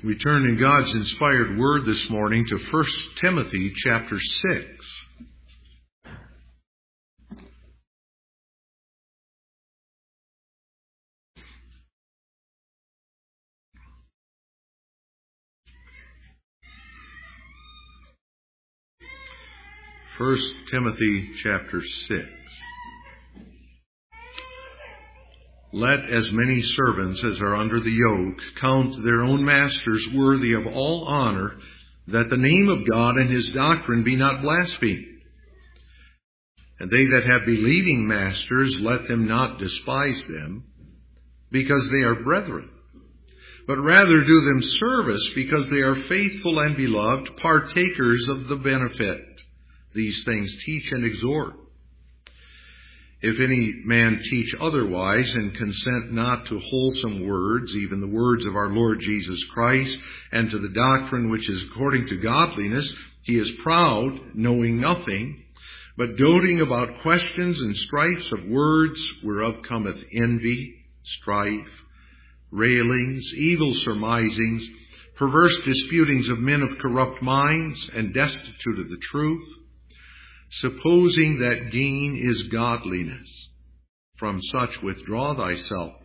We turn in God's inspired word this morning to 1 Timothy chapter 6. First Timothy chapter 6. Let as many servants as are under the yoke count their own masters worthy of all honor, that the name of God and his doctrine be not blasphemed. And they that have believing masters, let them not despise them, because they are brethren, but rather do them service, because they are faithful and beloved, partakers of the benefit. These things teach and exhort. If any man teach otherwise, and consent not to wholesome words, even the words of our Lord Jesus Christ, and to the doctrine which is according to godliness, he is proud, knowing nothing, but doting about questions and strifes of words, whereof cometh envy, strife, railings, evil surmisings, perverse disputings of men of corrupt minds, and destitute of the truth, supposing that gain is godliness. From such withdraw thyself.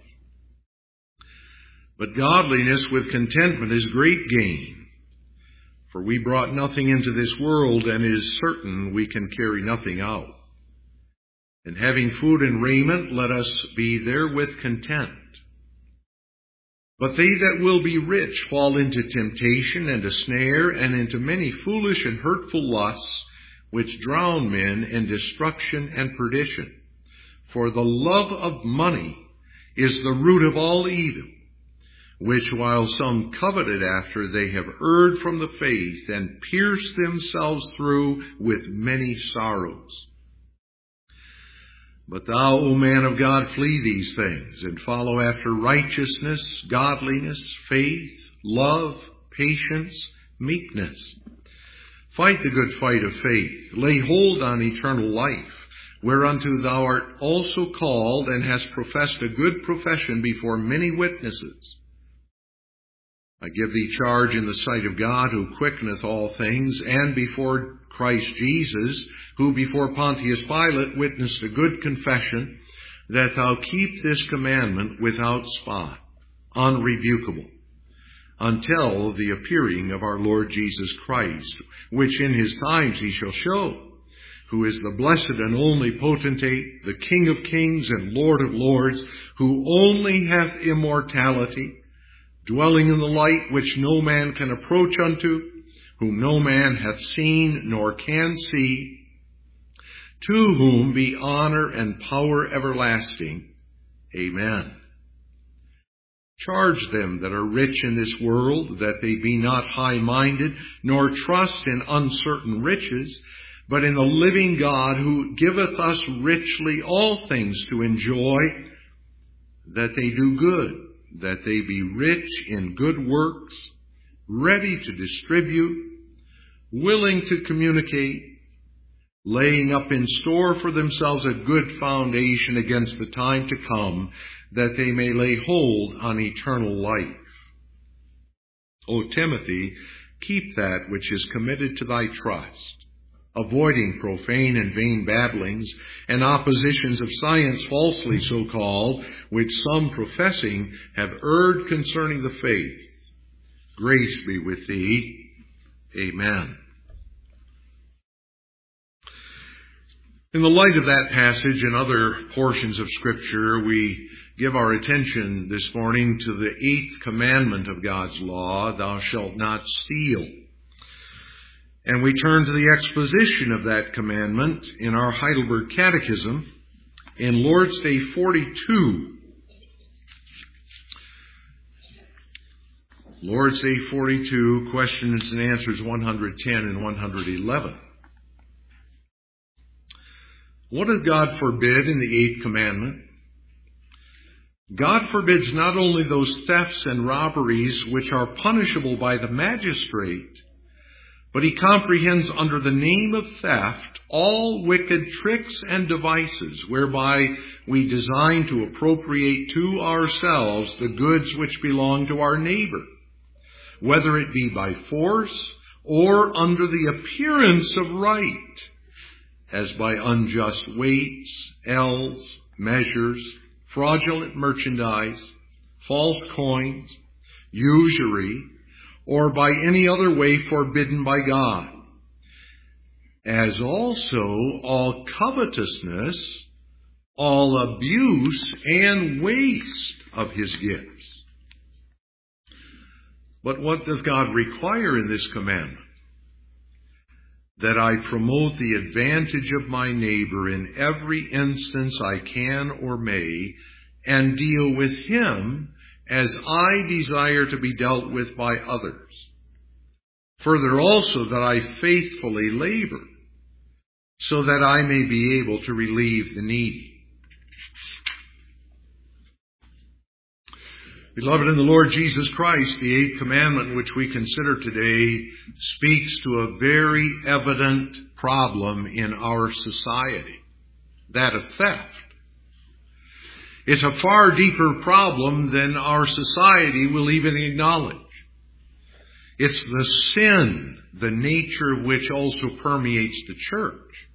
But godliness with contentment is great gain. For we brought nothing into this world, and it is certain we can carry nothing out. And having food and raiment, let us be therewith content. But they that will be rich fall into temptation and a snare, and into many foolish and hurtful lusts, which drown men in destruction and perdition. For the love of money is the root of all evil, which while some coveted after, they have erred from the faith, and pierced themselves through with many sorrows. But thou, O man of God, flee these things, and follow after righteousness, godliness, faith, love, patience, meekness. Fight the good fight of faith. Lay hold on eternal life, whereunto thou art also called, and hast professed a good profession before many witnesses. I give thee charge in the sight of God, who quickeneth all things, and before Christ Jesus, who before Pontius Pilate witnessed a good confession, that thou keep this commandment without spot, unrebukable, until the appearing of our Lord Jesus Christ, which in his times he shall show, who is the blessed and only potentate, the King of kings and Lord of lords, who only hath immortality, dwelling in the light which no man can approach unto, whom no man hath seen nor can see, to whom be honor and power everlasting. Amen. Charge them that are rich in this world, that they be not high-minded, nor trust in uncertain riches, but in the living God, who giveth us richly all things to enjoy, that they do good, that they be rich in good works, ready to distribute, willing to communicate, laying up in store for themselves a good foundation against the time to come, that they may lay hold on eternal life. O Timothy, keep that which is committed to thy trust, avoiding profane and vain babblings, and oppositions of science falsely so called, which some professing have erred concerning the faith. Grace be with thee. Amen. In the light of that passage and other portions of Scripture, we give our attention this morning to the 8th commandment of God's law, thou shalt not steal. And we turn to the exposition of that commandment in our Heidelberg Catechism in Lord's Day 42. Lord's Day 42, questions and answers 110 and 111. What does God forbid in the 8th commandment? God forbids not only those thefts and robberies which are punishable by the magistrate, but he comprehends under the name of theft all wicked tricks and devices whereby we design to appropriate to ourselves the goods which belong to our neighbor, whether it be by force or under the appearance of right, as by unjust weights, ells, measures, fraudulent merchandise, false coins, usury, or by any other way forbidden by God, as also all covetousness, all abuse and waste of his gifts. But what does God require in this commandment? That I promote the advantage of my neighbor in every instance I can or may, and deal with him as I desire to be dealt with by others. Further also, that I faithfully labor, so that I may be able to relieve the needy. Beloved in the Lord Jesus Christ, the eighth commandment which we consider today speaks to a very evident problem in our society, that of theft. It's a far deeper problem than our society will even acknowledge. It's the sin, the nature of which also permeates the church.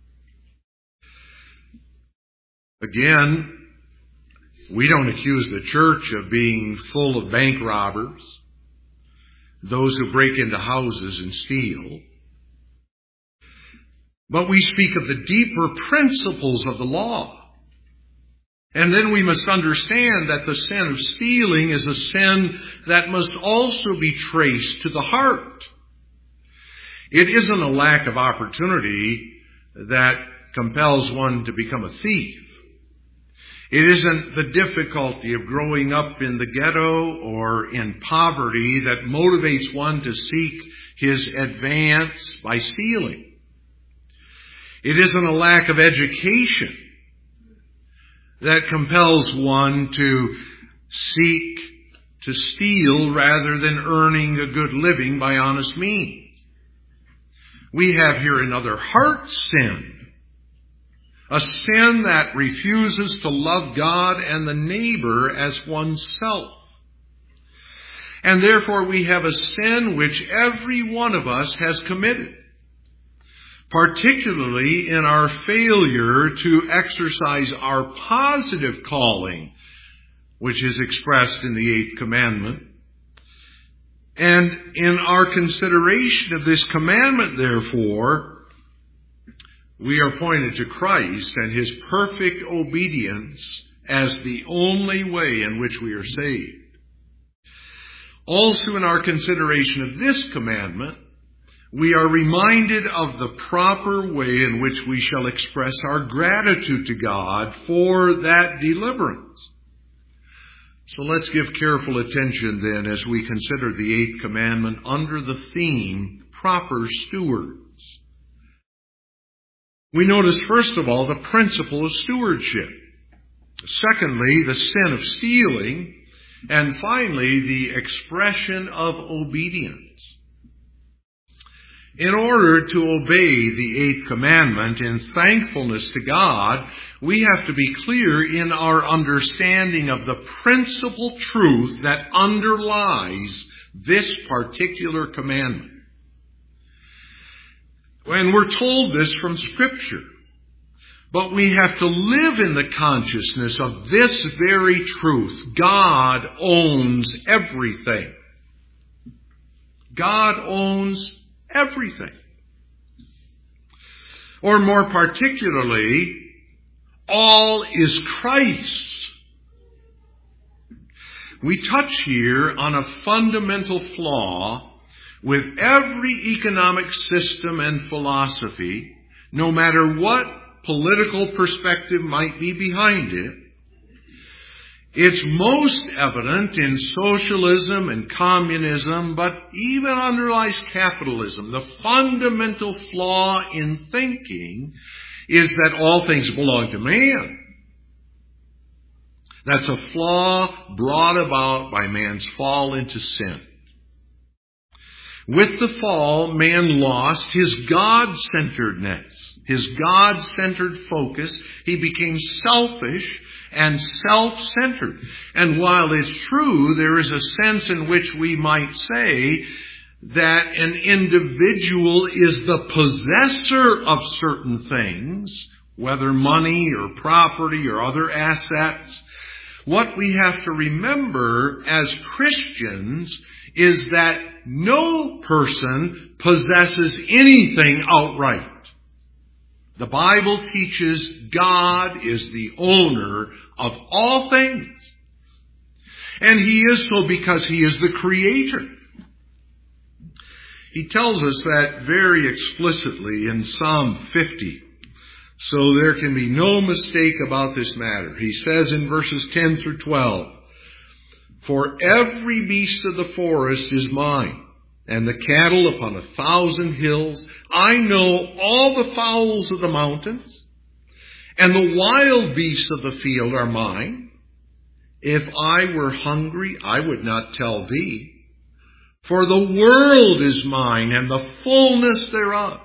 Again, we don't accuse the church of being full of bank robbers, those who break into houses and steal. But we speak of the deeper principles of the law. And then we must understand that the sin of stealing is a sin that must also be traced to the heart. It isn't a lack of opportunity that compels one to become a thief. It isn't the difficulty of growing up in the ghetto or in poverty that motivates one to seek his advance by stealing. It isn't a lack of education that compels one to seek to steal rather than earning a good living by honest means. We have here another heart sin. A sin that refuses to love God and the neighbor as oneself. And therefore we have a sin which every one of us has committed, particularly in our failure to exercise our positive calling, which is expressed in the eighth commandment. And in our consideration of this commandment, therefore, we are pointed to Christ and his perfect obedience as the only way in which we are saved. Also, in our consideration of this commandment, we are reminded of the proper way in which we shall express our gratitude to God for that deliverance. So let's give careful attention then as we consider the eighth commandment under the theme, proper stewards. We notice, first of all, the principle of stewardship. Secondly, the sin of stealing. And finally, the expression of obedience. In order to obey the eighth commandment in thankfulness to God, we have to be clear in our understanding of the principal truth that underlies this particular commandment. And we're told this from Scripture. But we have to live in the consciousness of this very truth. God owns everything. God owns everything. Or more particularly, all is Christ's. We touch here on a fundamental flaw with every economic system and philosophy, no matter what political perspective might be behind it. It's most evident in socialism and communism, but even underlies capitalism. The fundamental flaw in thinking is that all things belong to man. That's a flaw brought about by man's fall into sin. With the fall, man lost his God-centeredness, his God-centered focus. He became selfish and self-centered. And while it's true, there is a sense in which we might say that an individual is the possessor of certain things, whether money or property or other assets, what we have to remember as Christians is that no person possesses anything outright. The Bible teaches God is the owner of all things. And He is so because He is the Creator. He tells us that very explicitly in Psalm 50. So there can be no mistake about this matter. He says in verses 10 through 12, "For every beast of the forest is mine, and the cattle upon 1,000 hills. I know all the fowls of the mountains, and the wild beasts of the field are mine. If I were hungry, I would not tell thee. For the world is mine, and the fullness thereof."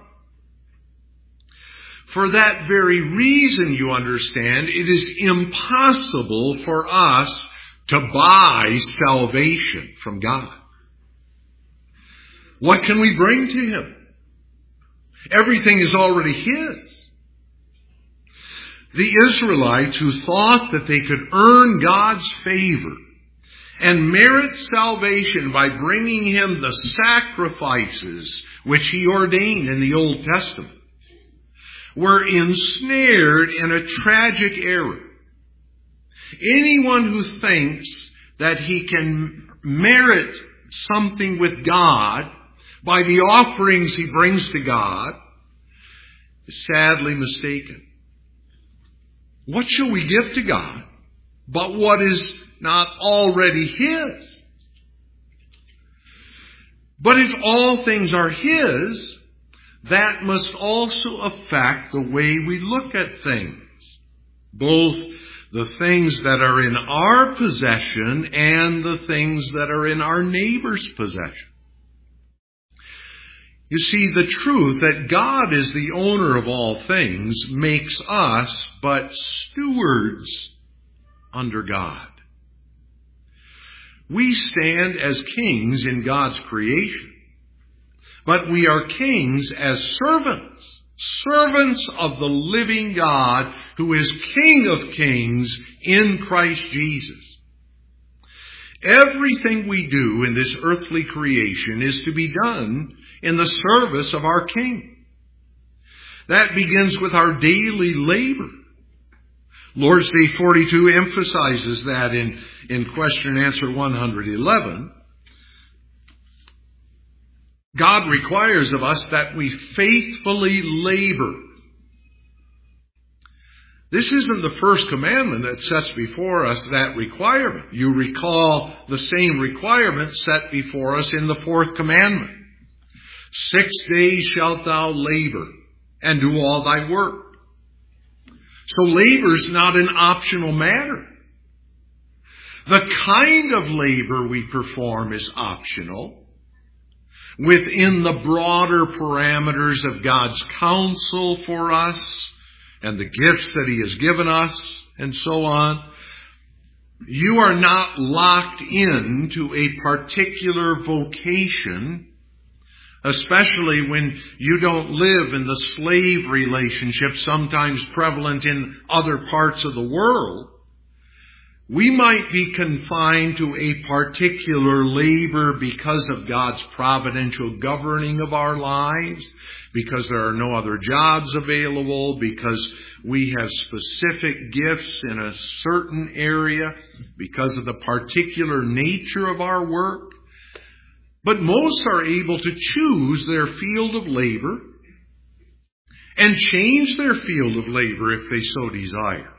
For that very reason, you understand, it is impossible for us to buy salvation from God. What can we bring to Him? Everything is already His. The Israelites who thought that they could earn God's favor and merit salvation by bringing Him the sacrifices which He ordained in the Old Testament were ensnared in a tragic error. Anyone who thinks that he can merit something with God by the offerings he brings to God is sadly mistaken. What shall we give to God but what is not already His? But if all things are His, that must also affect the way we look at things, both the things that are in our possession and the things that are in our neighbor's possession. You see, the truth that God is the owner of all things makes us but stewards under God. We stand as kings in God's creation, but we are kings as servants, servants of the living God who is King of kings in Christ Jesus. Everything we do in this earthly creation is to be done in the service of our King. That begins with our daily labor. Lord's Day 42 emphasizes that in question and answer 111. God requires of us that we faithfully labor. This isn't the first commandment that sets before us that requirement. You recall the same requirement set before us in the fourth commandment. 6 days shalt thou labor and do all thy work. So labor is not an optional matter. The kind of labor we perform is optional within the broader parameters of God's counsel for us and the gifts that He has given us and so on. You are not locked into a particular vocation, especially when you don't live in the slave relationship sometimes prevalent in other parts of the world. We might be confined to a particular labor because of God's providential governing of our lives, because there are no other jobs available, because we have specific gifts in a certain area, because of the particular nature of our work. But most are able to choose their field of labor and change their field of labor if they so desire.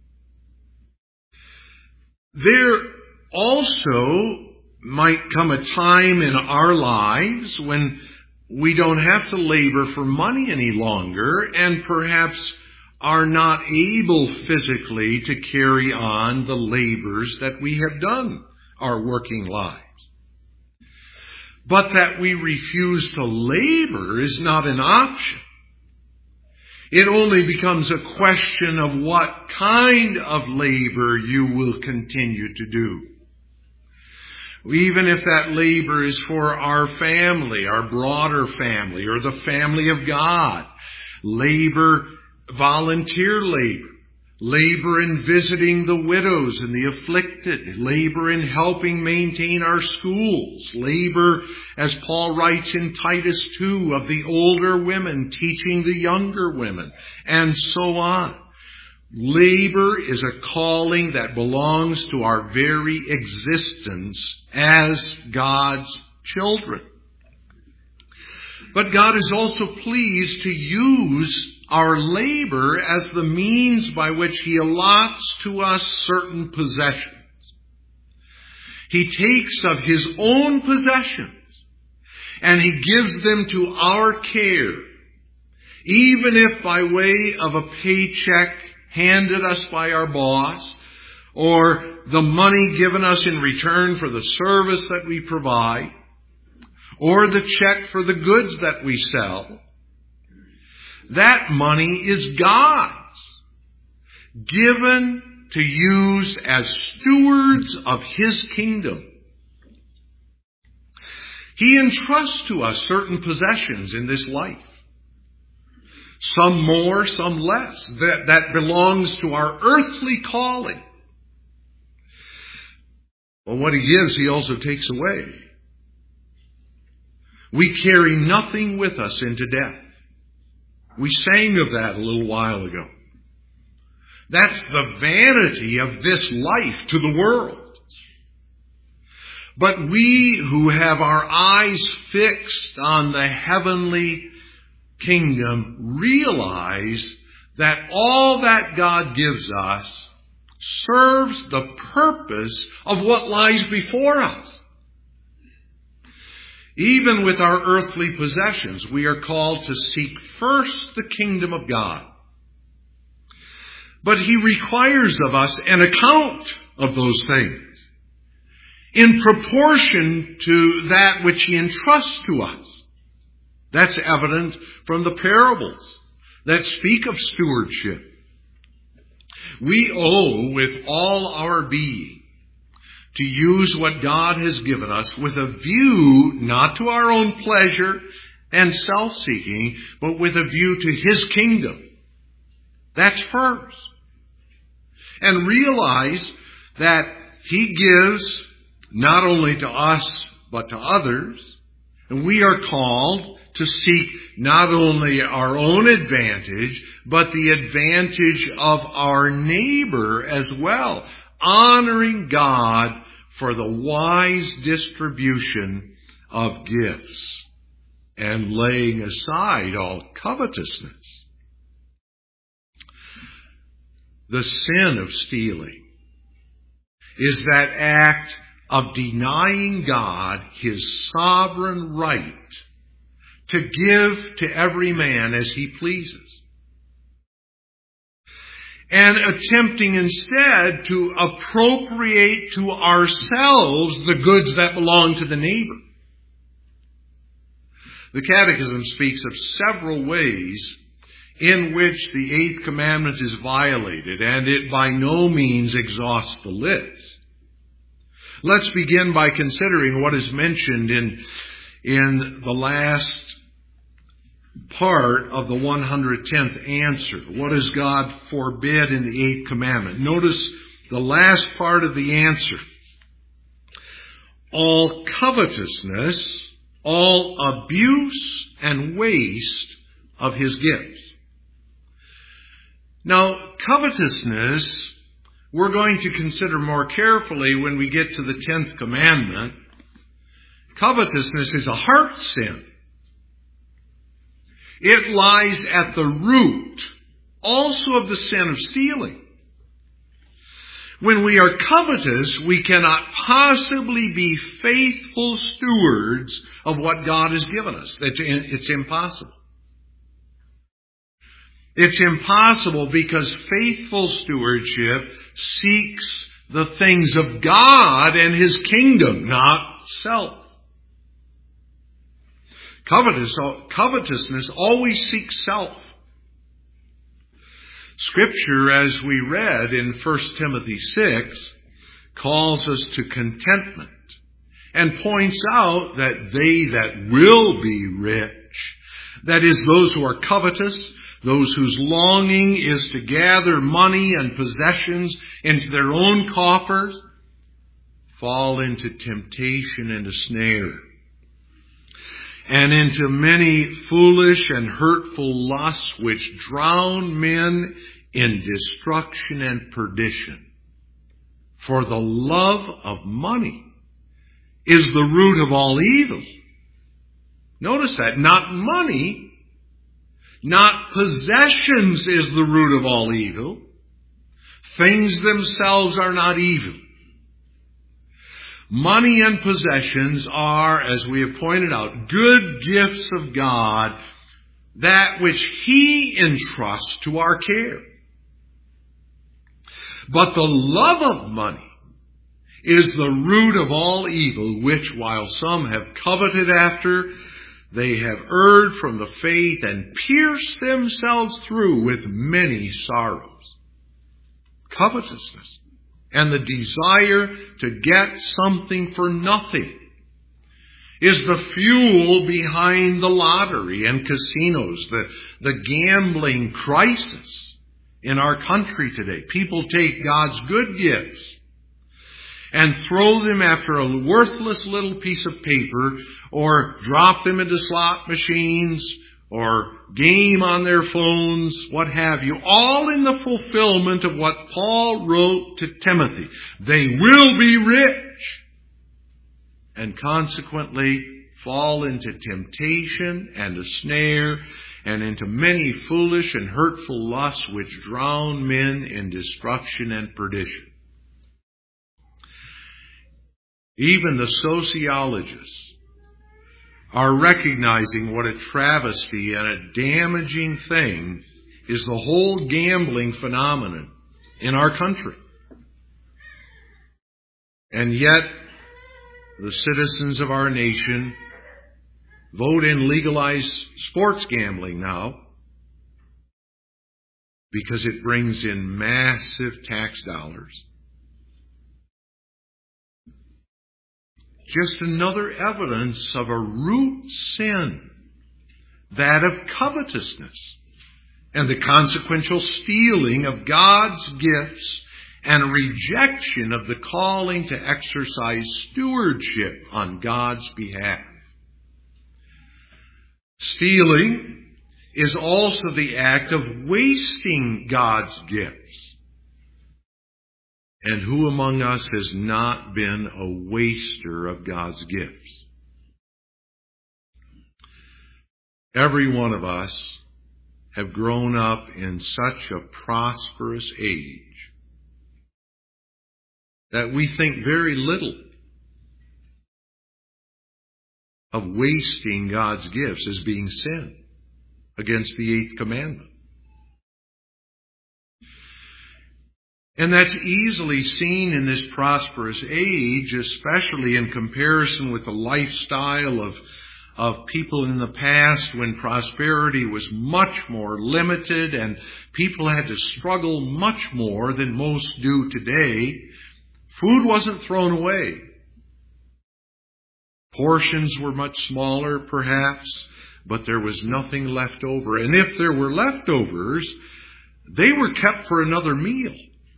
There also might come a time in our lives when we don't have to labor for money any longer and perhaps are not able physically to carry on the labors that we have done our working lives. But that we refuse to labor is not an option. It only becomes a question of what kind of labor you will continue to do. Even if that labor is for our family, our broader family, or the family of God. Labor, volunteer labor. Labor in visiting the widows and the afflicted. Labor in helping maintain our schools. Labor, as Paul writes in Titus 2, of the older women teaching the younger women, and so on. Labor is a calling that belongs to our very existence as God's children. But God is also pleased to use our labor as the means by which He allots to us certain possessions. He takes of His own possessions and He gives them to our care, even if by way of a paycheck handed us by our boss, or the money given us in return for the service that we provide, or the check for the goods that we sell. That money is God's, given to use as stewards of His kingdom. He entrusts to us certain possessions in this life. Some more, some less. That belongs to our earthly calling. But what He gives, He also takes away. We carry nothing with us into death. We sang of that a little while ago. That's the vanity of this life to the world. But we who have our eyes fixed on the heavenly kingdom realize that all that God gives us serves the purpose of what lies before us. Even with our earthly possessions, we are called to seek first the kingdom of God. But He requires of us an account of those things in proportion to that which He entrusts to us. That's evident from the parables that speak of stewardship. We owe with all our being to use what God has given us with a view not to our own pleasure and self-seeking, but with a view to His kingdom. That's first. And realize that He gives not only to us, but to others. And we are called to seek not only our own advantage, but the advantage of our neighbor as well, honoring God for the wise distribution of gifts and laying aside all covetousness. The sin of stealing is that act of denying God His sovereign right to give to every man as he pleases, and attempting instead to appropriate to ourselves the goods that belong to the neighbor. The Catechism speaks of several ways in which the eighth commandment is violated, and it by no means exhausts the list. Let's begin by considering what is mentioned in the last part of the 110th answer. What does God forbid in the eighth commandment? Notice the last part of the answer. All covetousness, all abuse and waste of His gifts. Now, covetousness, we're going to consider more carefully when we get to the 10th commandment. Covetousness is a heart sin. It lies at the root also of the sin of stealing. When we are covetous, we cannot possibly be faithful stewards of what God has given us. It's impossible. It's impossible because faithful stewardship seeks the things of God and His kingdom, not self. Covetousness always seeks self. Scripture, as we read in 1 Timothy 6, calls us to contentment and points out that they that will be rich, that is, those who are covetous, those whose longing is to gather money and possessions into their own coffers, fall into temptation and a snare, and into many foolish and hurtful lusts which drown men in destruction and perdition. For the love of money is the root of all evil. Notice that. Not money, not possessions is the root of all evil. Things themselves are not evil. Money and possessions are, as we have pointed out, good gifts of God, that which He entrusts to our care. But the love of money is the root of all evil, which, while some have coveted after, they have erred from the faith and pierced themselves through with many sorrows. Covetousness and the desire to get something for nothing is the fuel behind the lottery and casinos, the gambling crisis in our country today. People take God's good gifts and throw them after a worthless little piece of paper, or drop them into slot machines, or game on their phones, what have you, all in the fulfillment of what Paul wrote to Timothy. They will be rich, and consequently fall into temptation and a snare, and into many foolish and hurtful lusts which drown men in destruction and perdition. Even the sociologists are recognizing what a travesty and a damaging thing is the whole gambling phenomenon in our country. And yet, the citizens of our nation vote in legalized sports gambling now because it brings in massive tax dollars. Just another evidence of a root sin, that of covetousness, and the consequential stealing of God's gifts and rejection of the calling to exercise stewardship on God's behalf. Stealing is also the act of wasting God's gifts. And who among us has not been a waster of God's gifts? Every one of us have grown up in such a prosperous age that we think very little of wasting God's gifts as being sin against the 8th commandment. And that's easily seen in this prosperous age, especially in comparison with the lifestyle of people in the past, when prosperity was much more limited and people had to struggle much more than most do today. Food wasn't thrown away. Portions were much smaller, perhaps, but there was nothing left over. And if there were leftovers, they were kept for another meal.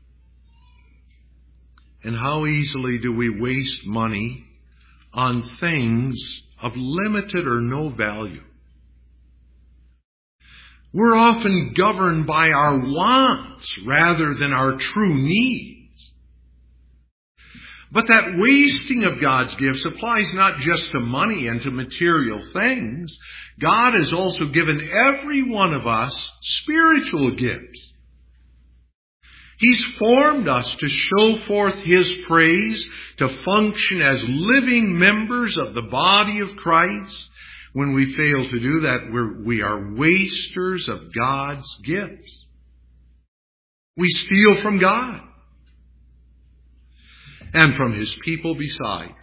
And how easily do we waste money on things of limited or no value? We're often governed by our wants rather than our true needs. But that wasting of God's gifts applies not just to money and to material things. God has also given every one of us spiritual gifts. He's formed us to show forth His praise, to function as living members of the body of Christ. When we fail to do that, we are wasters of God's gifts. We steal from God and from His people besides.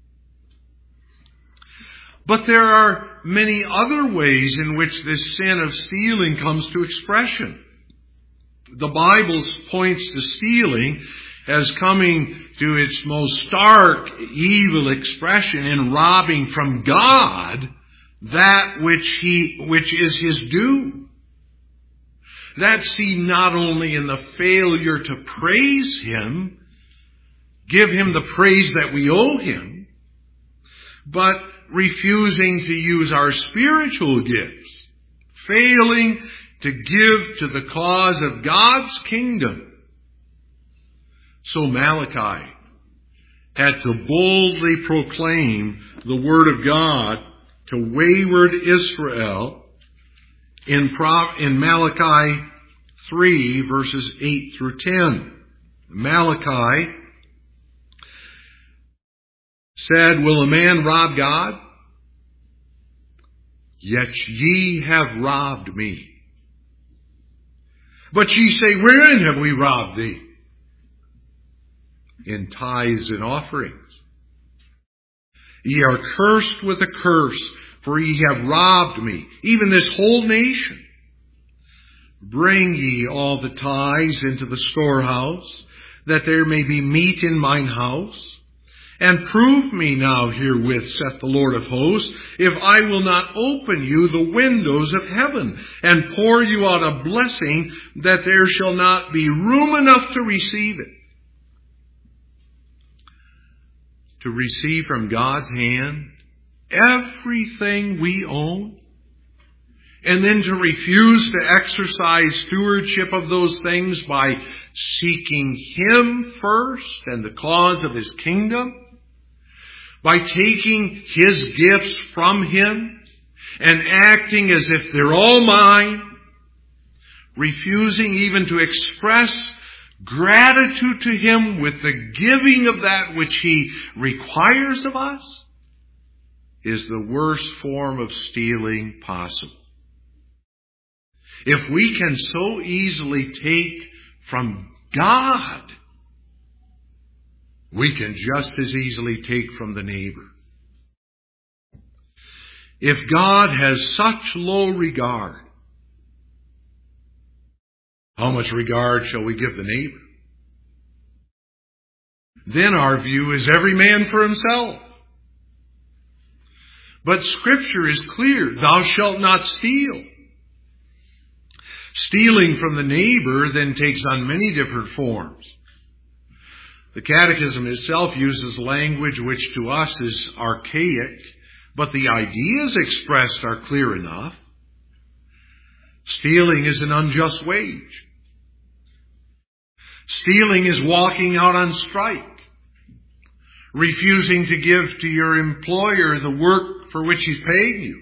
But there are many other ways in which this sin of stealing comes to expression. The Bible points to stealing as coming to its most stark evil expression in robbing from God that which is His due. That's seen not only in the failure to praise Him, give Him the praise that we owe Him, but refusing to use our spiritual gifts, failing to give to the cause of God's kingdom. So Malachi had to boldly proclaim the Word of God to wayward Israel in Malachi 3, verses 8 through 10. Malachi said, "Will a man rob God? Yet ye have robbed me. But ye say, Wherein have we robbed thee? In tithes and offerings. Ye are cursed with a curse, for ye have robbed me, even this whole nation. Bring ye all the tithes into the storehouse, that there may be meat in mine house. And prove me now herewith, saith the Lord of hosts, if I will not open you the windows of heaven, and pour you out a blessing, that there shall not be room enough to receive it." To receive from God's hand everything we own, and then to refuse to exercise stewardship of those things by seeking Him first and the cause of His kingdom, by taking His gifts from Him and acting as if they're all mine, refusing even to express gratitude to Him with the giving of that which He requires of us, is the worst form of stealing possible. If we can so easily take from God, we can just as easily take from the neighbor. If God has such low regard, how much regard shall we give the neighbor? Then our view is every man for himself. But Scripture is clear, thou shalt not steal. Stealing from the neighbor then takes on many different forms. The Catechism itself uses language which to us is archaic, but the ideas expressed are clear enough. Stealing is an unjust wage. Stealing is walking out on strike, refusing to give to your employer the work for which he's paying you.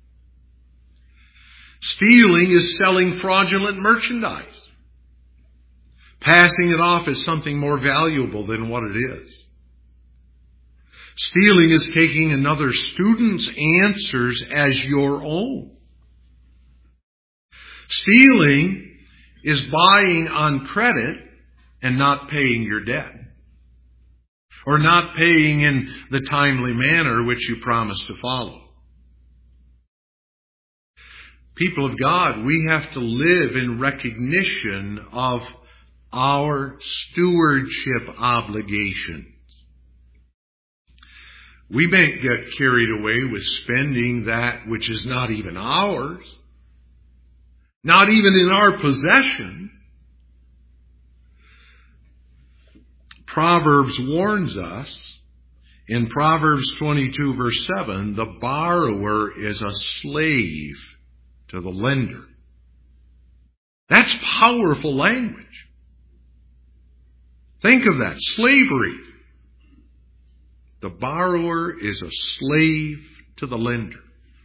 Stealing is selling fraudulent merchandise, passing it off as something more valuable than what it is. Stealing is taking another student's answers as your own. Stealing is buying on credit and not paying your debt, or not paying in the timely manner which you promised to follow. People of God, we have to live in recognition of our stewardship obligations. We may get carried away with spending that which is not even ours, not even in our possession. Proverbs warns us in Proverbs 22 verse 7, the borrower is a slave to the lender. That's powerful language. Think of that, slavery. The borrower is a slave to the lender.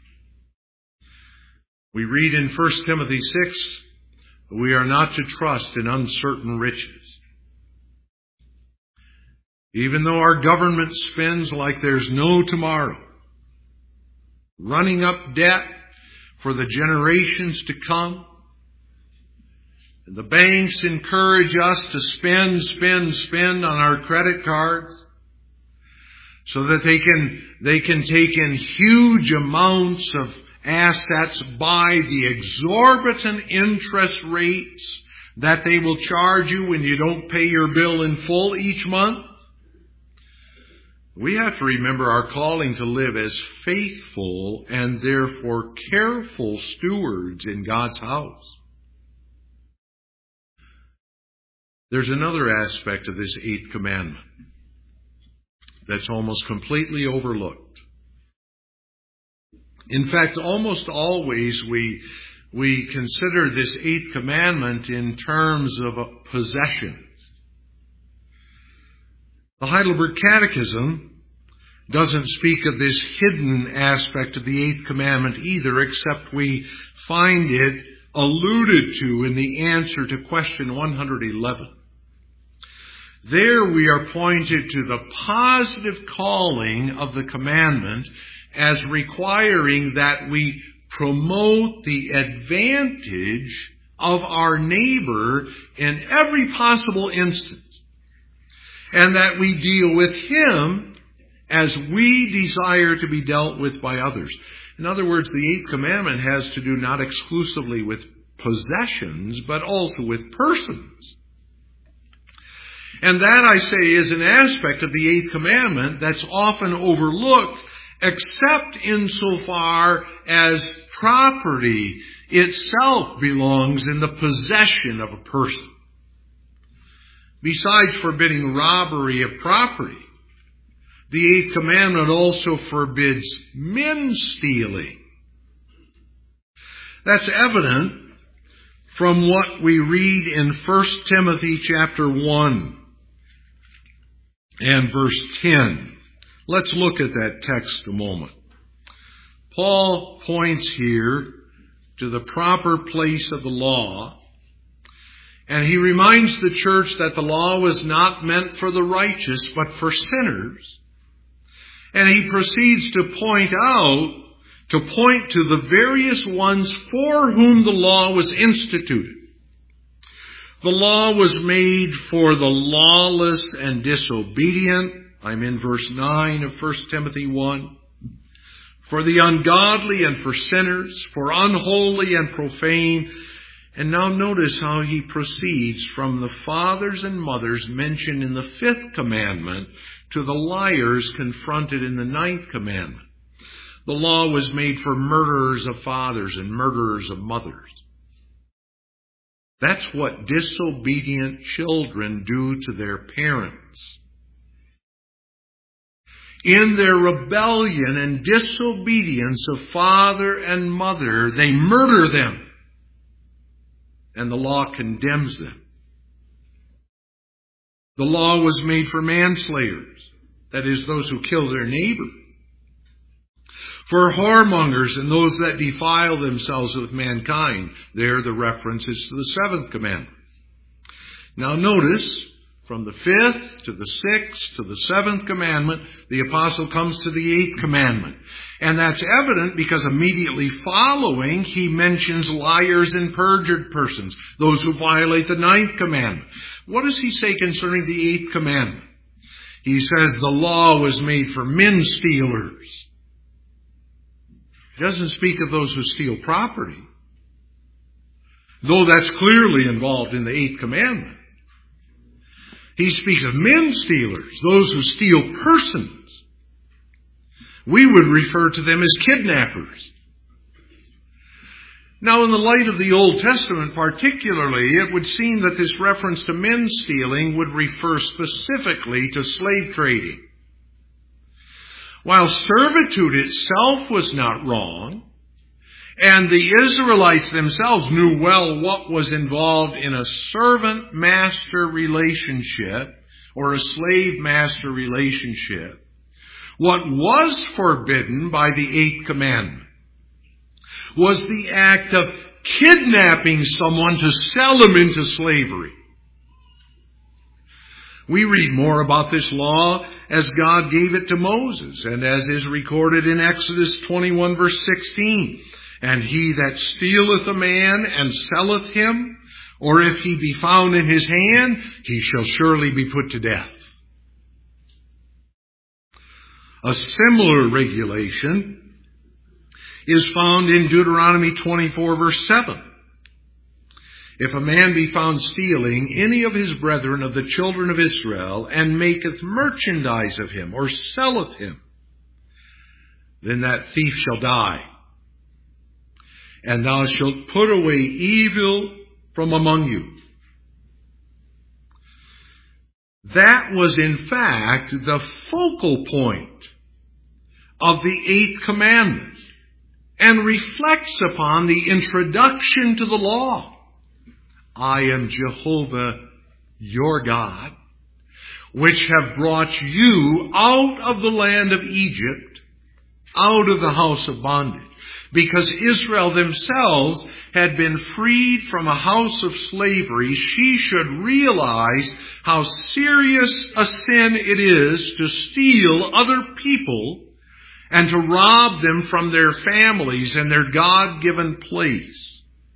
We read in 1 Timothy 6, we are not to trust in uncertain riches. Even though our government spends like there's no tomorrow, running up debt for the generations to come, and the banks encourage us to spend on our credit cards so that they can take in huge amounts of assets by the exorbitant interest rates that they will charge you when you don't pay your bill in full each month? We have to remember our calling to live as faithful and therefore careful stewards in God's house. There's another aspect of this 8th commandment that's almost completely overlooked. In fact, almost always we consider this 8th commandment in terms of possessions. The Heidelberg Catechism doesn't speak of this hidden aspect of the 8th commandment either, except we find it alluded to in the answer to question 111. There we are pointed to the positive calling of the commandment as requiring that we promote the advantage of our neighbor in every possible instance, and that we deal with him as we desire to be dealt with by others. In other words, the 8th commandment has to do not exclusively with possessions, but also with persons. And that, I say, is an aspect of the 8th commandment that's often overlooked, except insofar as property itself belongs in the possession of a person. Besides forbidding robbery of property, the 8th commandment also forbids men stealing. That's evident from what we read in 1 Timothy chapter 1 and verse 10. Let's look at that text a moment. Paul points here to the proper place of the law, and he reminds the church that the law was not meant for the righteous, but for sinners. And he proceeds to point to the various ones for whom the law was instituted. The law was made for the lawless and disobedient. I'm in verse 9 of 1 Timothy 1. For the ungodly and for sinners, for unholy and profane. And now notice how he proceeds from the fathers and mothers mentioned in the 5th commandment to the liars confronted in the 9th commandment. The law was made for murderers of fathers and murderers of mothers. That's what disobedient children do to their parents. In their rebellion and disobedience of father and mother, they murder them. And the law condemns them. The law was made for manslayers, that is, those who kill their neighbor. For whoremongers and those that defile themselves with mankind. There the reference is to the 7th commandment. Now notice, from the 5th to the 6th to the 7th commandment, the apostle comes to the 8th commandment. And that's evident because immediately following, he mentions liars and perjured persons, those who violate the 9th commandment. What does he say concerning the 8th commandment? He says the law was made for men stealers. He doesn't speak of those who steal property, though that's clearly involved in the 8th commandment. He speaks of men stealers, those who steal persons. We would refer to them as kidnappers. Now, in the light of the Old Testament particularly, it would seem that this reference to men stealing would refer specifically to slave trading. While servitude itself was not wrong, and the Israelites themselves knew well what was involved in a servant-master relationship or a slave-master relationship, what was forbidden by the 8th commandment was the act of kidnapping someone to sell them into slavery. We read more about this law as God gave it to Moses, and as is recorded in Exodus 21 verse 16. And he that stealeth a man and selleth him, or if he be found in his hand, he shall surely be put to death. A similar regulation is found in Deuteronomy 24 verse 7. If a man be found stealing any of his brethren of the children of Israel, and maketh merchandise of him, or selleth him, then that thief shall die. And thou shalt put away evil from among you. That was in fact the focal point of the eighth commandment, and reflects upon the introduction to the law. I am Jehovah your God, which have brought you out of the land of Egypt, out of the house of bondage. Because Israel themselves had been freed from a house of slavery, she should realize how serious a sin it is to steal other people and to rob them from their families and their God-given place.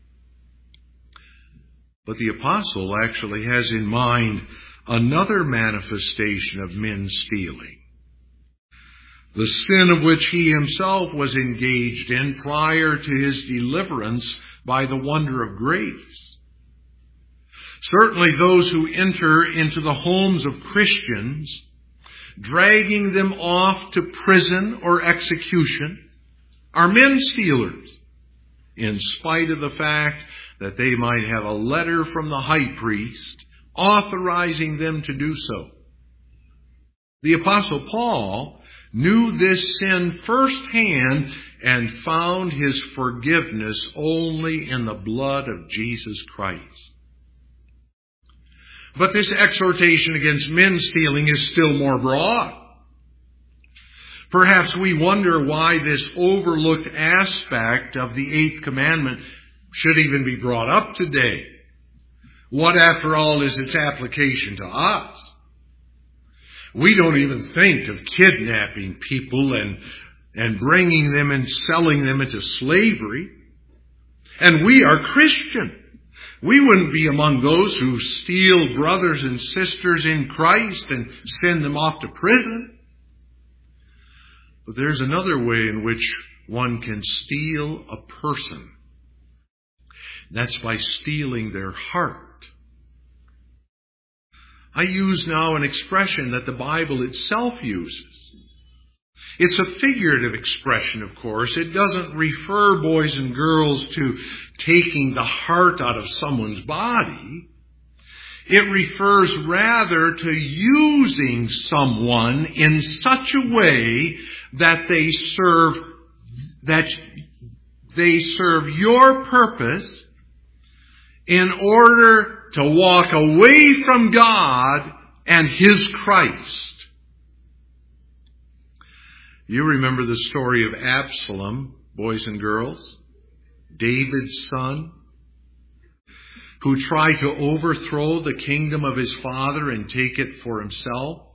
But the apostle actually has in mind another manifestation of men stealing, the sin of which he himself was engaged in prior to his deliverance by the wonder of grace. Certainly those who enter into the homes of Christians, dragging them off to prison or execution, are men stealers, in spite of the fact that they might have a letter from the high priest authorizing them to do so. The Apostle Paul knew this sin firsthand and found his forgiveness only in the blood of Jesus Christ. But this exhortation against men stealing is still more broad. Perhaps we wonder why this overlooked aspect of the eighth commandment should even be brought up today. What, after all, is its application to us? We don't even think of kidnapping people and bringing them and selling them into slavery. And we are Christian. We wouldn't be among those who steal brothers and sisters in Christ and send them off to prison. But there's another way in which one can steal a person. That's by stealing their heart. I use now an expression that the Bible itself uses. It's a figurative expression, of course. It doesn't refer, boys and girls, to taking the heart out of someone's body. It refers rather to using someone in such a way that they serve your purpose in order to walk away from God and His Christ. You remember the story of Absalom, boys and girls, David's son, who tried to overthrow the kingdom of his father and take it for himself.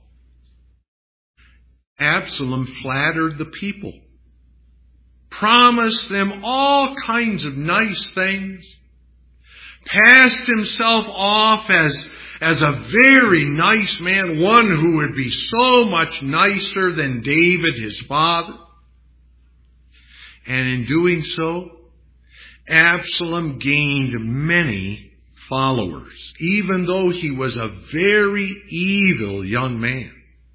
Absalom flattered the people, promised them all kinds of nice things, passed himself off as a very nice man, one who would be so much nicer than David, his father. And in doing so, Absalom gained many followers, even though he was a very evil young man.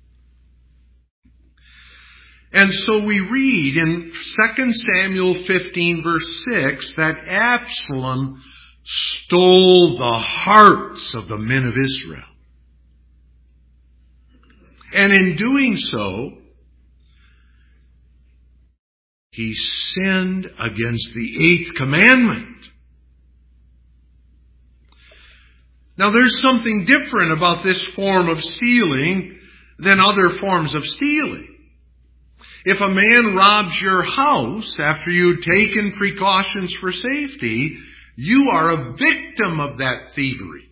And so we read in 2 Samuel 15 verse 6 that Absalom stole the hearts of the men of Israel. And in doing so, he sinned against the eighth commandment. Now there's something different about this form of stealing than other forms of stealing. If a man robs your house after you've taken precautions for safety, you are a victim of that thievery.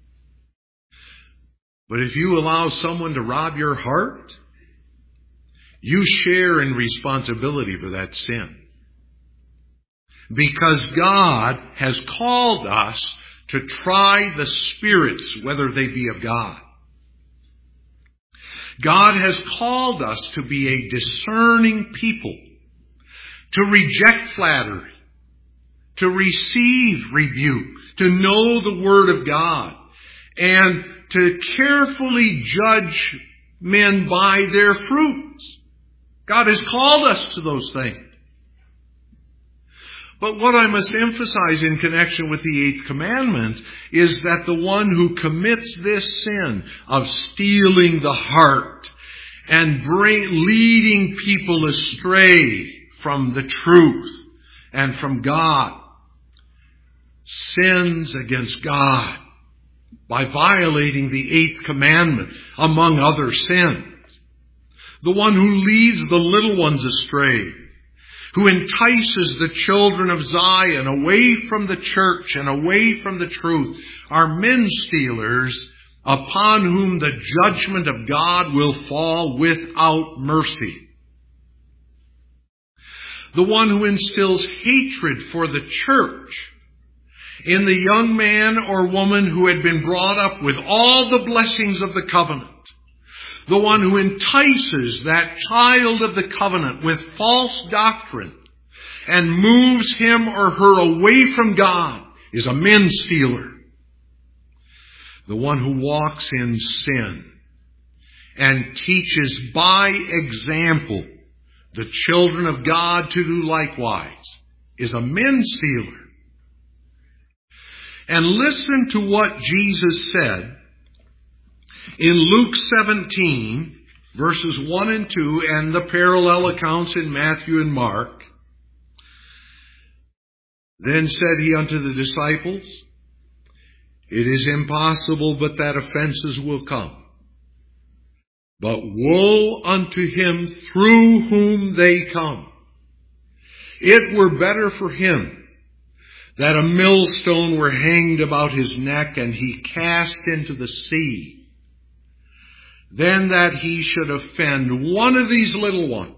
But if you allow someone to rob your heart, you share in responsibility for that sin. Because God has called us to try the spirits, whether they be of God. God has called us to be a discerning people, to reject flattery, to receive rebuke, to know the Word of God, and to carefully judge men by their fruits. God has called us to those things. But what I must emphasize in connection with the eighth commandment is that the one who commits this sin of stealing the heart and leading people astray from the truth and from God sins against God by violating the eighth commandment, among other sins. The one who leads the little ones astray, who entices the children of Zion away from the church and away from the truth, are men stealers upon whom the judgment of God will fall without mercy. The one who instills hatred for the church in the young man or woman who had been brought up with all the blessings of the covenant, the one who entices that child of the covenant with false doctrine and moves him or her away from God, is a men stealer. The one who walks in sin and teaches by example the children of God to do likewise is a men stealer. And listen to what Jesus said in Luke 17, verses 1 and 2, and the parallel accounts in Matthew and Mark. Then said he unto the disciples, it is impossible but that offenses will come. But woe unto him through whom they come. It were better for him that a millstone were hanged about his neck and he cast into the sea, than that he should offend one of these little ones.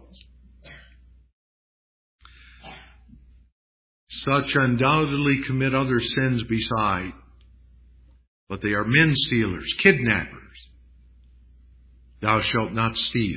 Such undoubtedly commit other sins beside, but they are men stealers, kidnappers. Thou shalt not steal.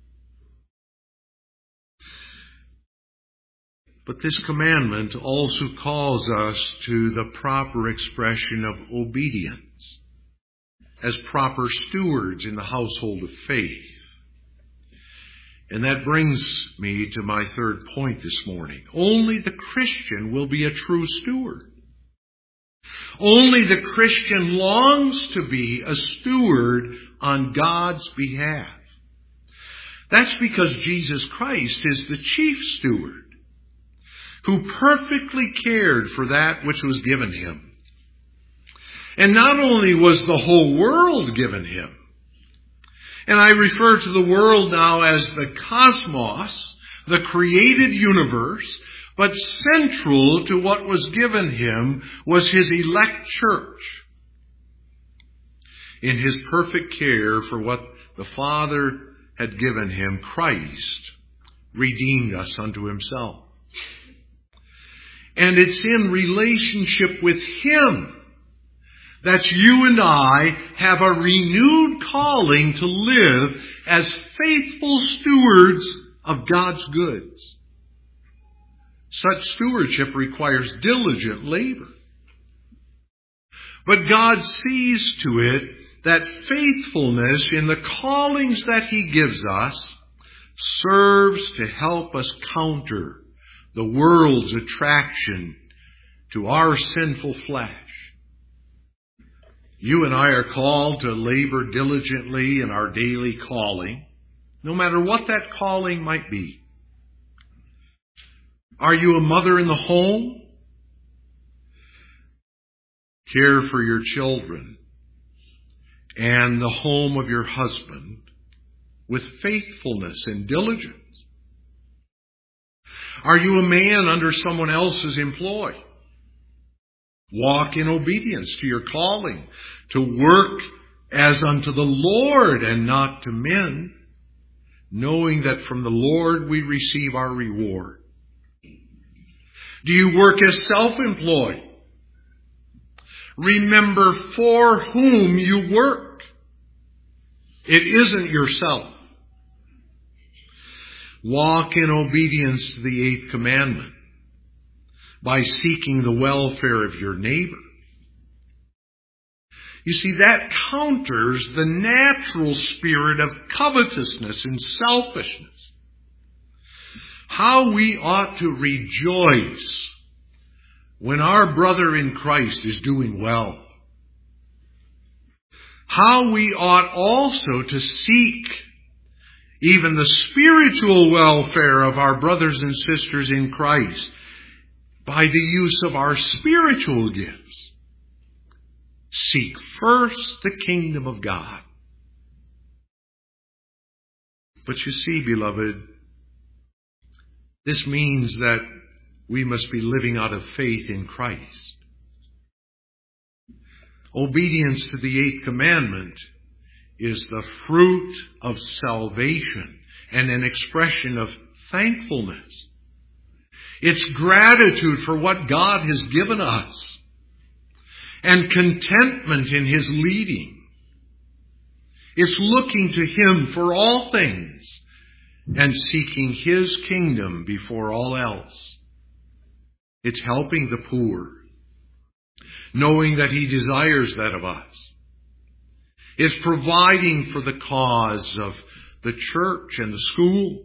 But this commandment also calls us to the proper expression of obedience as proper stewards in the household of faith. And that brings me to my third point this morning. Only the Christian will be a true steward. Only the Christian longs to be a steward on God's behalf. That's because Jesus Christ is the chief steward who perfectly cared for that which was given him. And not only was the whole world given him, and I refer to the world now as the cosmos, the created universe, but central to what was given him was his elect church. In his perfect care for what the Father had given him, Christ redeemed us unto himself. And it's in relationship with him that you and I have a renewed calling to live as faithful stewards of God's goods. Such stewardship requires diligent labor. But God sees to it that faithfulness in the callings that he gives us serves to help us counter the world's attraction to our sinful flesh. You and I are called to labor diligently in our daily calling, no matter what that calling might be. Are you a mother in the home? Care for your children and the home of your husband with faithfulness and diligence. Are you a man under someone else's employ? Walk in obedience to your calling, to work as unto the Lord and not to men, knowing that from the Lord we receive our reward. Do you work as self-employed? Remember for whom you work. It isn't yourself. Walk in obedience to the eighth commandment. by seeking the welfare of your neighbor. You see, that counters the natural spirit of covetousness and selfishness. How we ought to rejoice when our brother in Christ is doing well. How we ought also to seek even the spiritual welfare of our brothers and sisters in Christ by the use of our spiritual gifts. Seek first the kingdom of God. But you see, beloved, this means that we must be living out of faith in Christ. Obedience to the eighth commandment is the fruit of salvation and an expression of thankfulness. It's gratitude for what God has given us and contentment in His leading. It's looking to Him for all things and seeking His kingdom before all else. It's helping the poor, knowing that He desires that of us. It's providing for the cause of the church and the schools.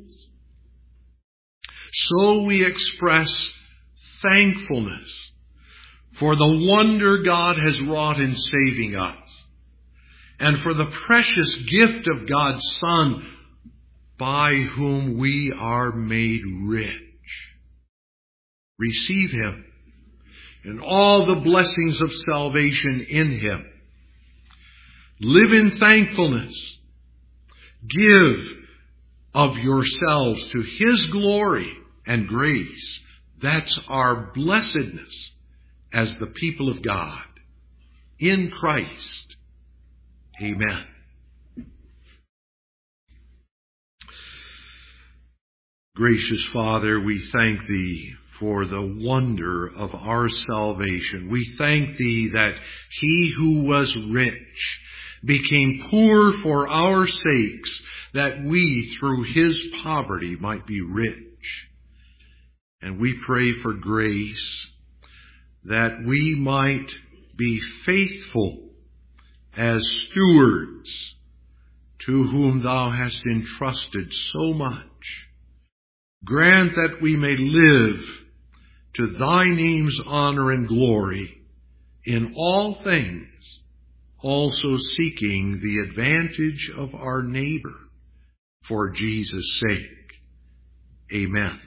So we express thankfulness for the wonder God has wrought in saving us, and for the precious gift of God's Son, by whom we are made rich. Receive Him and all the blessings of salvation in Him. Live in thankfulness. Give of yourselves to His glory and grace. That's our blessedness as the people of God in Christ. Amen. Gracious Father, we thank Thee for the wonder of our salvation. We thank Thee that He who was rich became poor for our sakes, that we through His poverty might be rich. And we pray for grace that we might be faithful as stewards to whom Thou hast entrusted so much. Grant that we may live to Thy name's honor and glory in all things, also seeking the advantage of our neighbor for Jesus' sake. Amen.